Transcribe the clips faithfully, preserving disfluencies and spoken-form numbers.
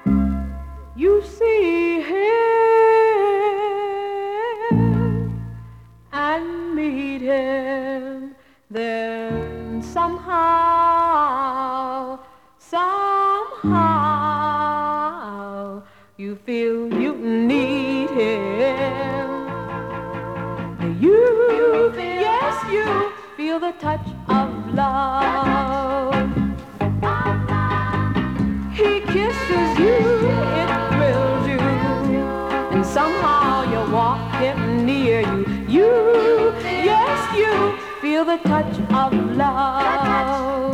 You see him and meet him, then somehow, somehow you feel you need him. You, you feel, yes, you feel the touch of love. He kisses you, it thrills you, and somehow you walk him near you. You, yes, you feel the touch of love.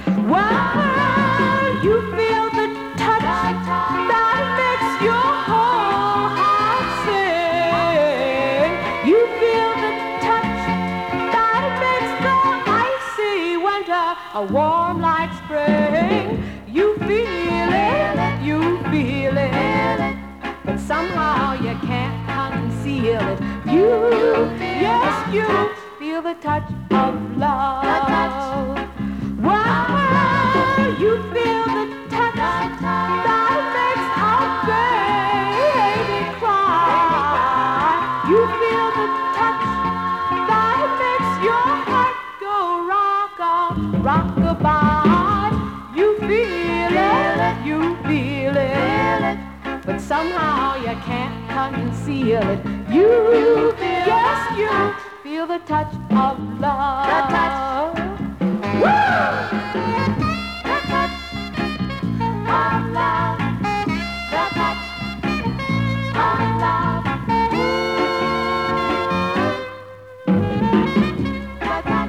Well, you feel the touch that makes your whole heart sing. You feel the touch that makes the icy winter a warm like spring. You feel it, you feel it, but somehow you can't conceal it. You, yes, you feel the touch of love. Well, you feel the touch that makes a baby cry. You feel the touch that makes your heart go rock-a-rock-a-bye. You feel it, you feel it, but somehow you can't conceal it. You, yes, you feel the touch of love. The touch. Woo! The touch of love. The touch of love. The touch.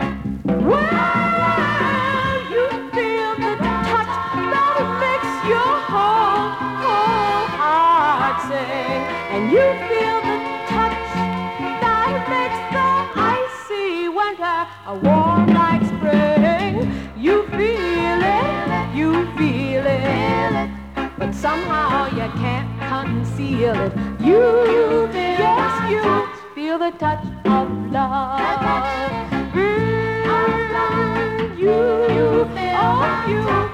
Well, you feel the touch that makes your whole, whole heart sing, and you feel the touch that makes the icy winter a warm like spring. You feel it, you feel it, but somehow you can't conceal it. You, yes, you feel the touch of love. Mm, you, you, oh, you.